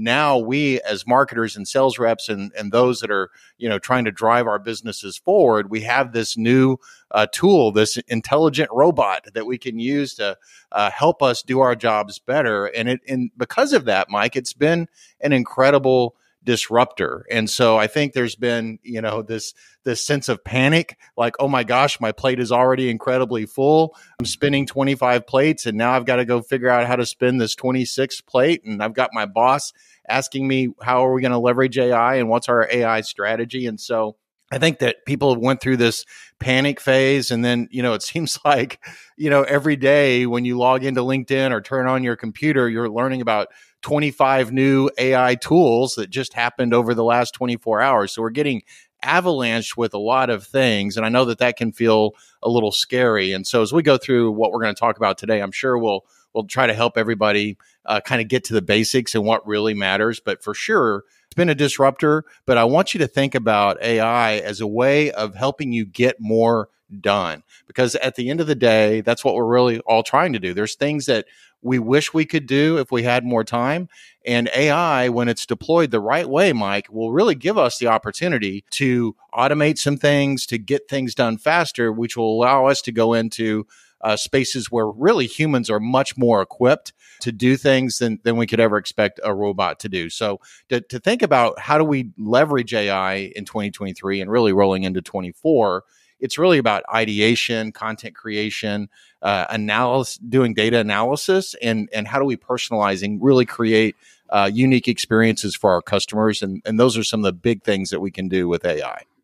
now we as marketers and sales reps and those that are, trying to drive our businesses forward, we have this new tool, this intelligent robot that we can use to help us do our jobs better. And because of that, Mike, it's been an incredible disruptor. And so I think there's been, this sense of panic, like, oh my gosh, my plate is already incredibly full. I'm spinning 25 plates and now I've got to go figure out how to spin this 26th plate. And I've got my boss asking me, how are we going to leverage AI and what's our AI strategy? And so I think that people went through this panic phase. And then, it seems like, every day when you log into LinkedIn or turn on your computer, you're learning about 25 new AI tools that just happened over the last 24 hours. So we're getting avalanched with a lot of things. And I know that can feel a little scary. And so as we go through what we're going to talk about today, I'm sure we'll try to help everybody kind of get to the basics and what really matters. But for sure, it's been a disruptor. But I want you to think about AI as a way of helping you get more done. Because at the end of the day, that's what we're really all trying to do. There's things that we wish we could do if we had more time. And AI, when it's deployed the right way, Mike, will really give us the opportunity to automate some things, to get things done faster, which will allow us to go into spaces where really humans are much more equipped to do things than we could ever expect a robot to do. So to think about how do we leverage AI in 2023 and really rolling into 24, it's really about ideation, content creation, analysis, doing data analysis, and how do we personalize and really create unique experiences for our customers. And those are some of the big things that we can do with AI.